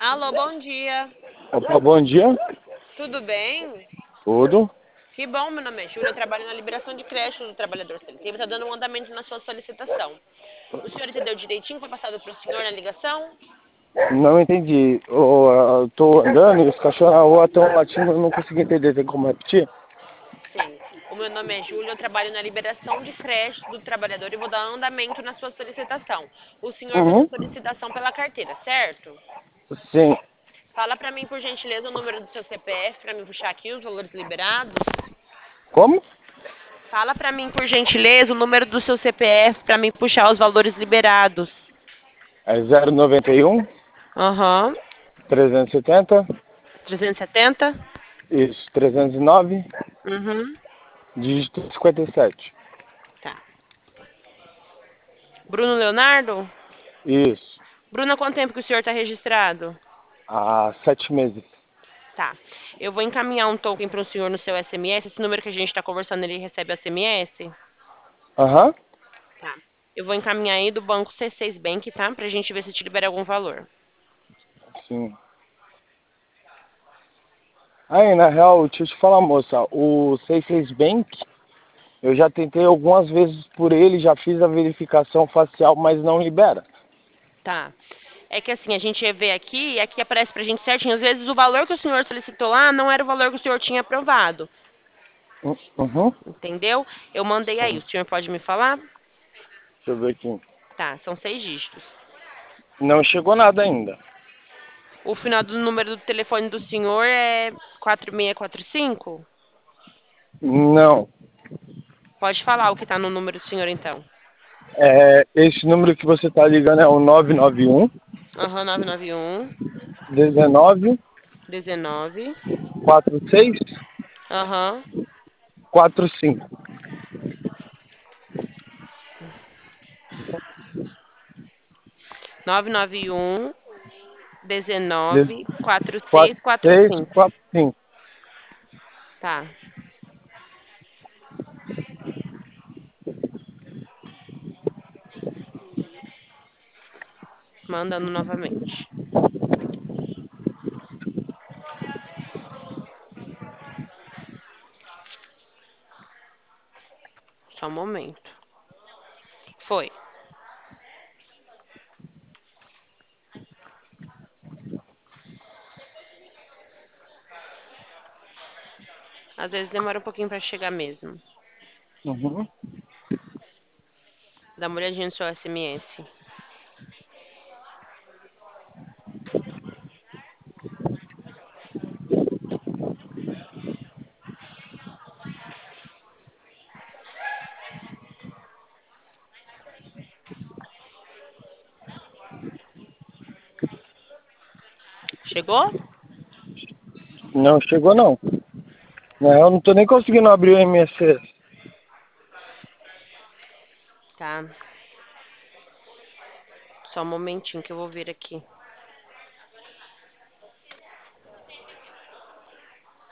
Alô, bom dia. Opa, bom dia. Tudo bem? Tudo? Que bom, meu nome é Júlia, eu trabalho na liberação de creche do trabalhador CLT. Está dando um andamento na sua solicitação. O senhor entendeu direitinho? Foi passado para o senhor na ligação? Não entendi. Eu tô andando e os cachorros na rua estão latindo, eu não consegui entender. Tem como repetir? Sim. O meu nome é Júlia, eu trabalho na liberação de creche do trabalhador e vou dar andamento na sua solicitação. O senhor fez a Uhum. solicitação pela carteira, certo? Sim. Fala para mim, por gentileza, o número do seu CPF para me puxar aqui os valores liberados. Como? Fala para mim, por gentileza, o número do seu CPF para me puxar os valores liberados. É 091 Aham. 370. 370? Isso, 309, Uhum. dígito 57. Tá. Bruno Leonardo? Isso. Bruno, há quanto tempo que o senhor está registrado? Há 7 meses. Tá. Eu vou encaminhar um token para o senhor no seu SMS. Esse número que a gente está conversando, ele recebe SMS? Aham. Tá. Eu vou encaminhar aí do banco C6 Bank, tá? Pra gente ver se te libera algum valor. Sim. Aí, na real, deixa eu te falar, moça. O 66 Bank, eu já tentei algumas vezes por ele, já fiz a verificação facial, mas não libera. Tá. É que assim, a gente vê aqui e aqui aparece pra gente certinho. Às vezes o valor que o senhor solicitou lá não era o valor que o senhor tinha aprovado. Uhum. Entendeu? Eu mandei aí. Sim. O senhor pode me falar? Deixa eu ver aqui. Tá, são 6 dígitos. Não chegou nada ainda. O final do número do telefone do senhor é 4645? Não. Pode falar o que tá no número do senhor, então. Esse número que você está ligando é o 991 Aham, 991 19 19. 46 Aham. 45. 991 De- 19 46 4645. 45. Tá. Mandando novamente. Só um momento. Foi. Às vezes demora um pouquinho pra chegar mesmo. Uhum. Dá uma olhadinha no seu SMS. Chegou? Não chegou, não. Na real, não tô nem conseguindo abrir o MSS. Tá. Só um momentinho que eu vou ver aqui.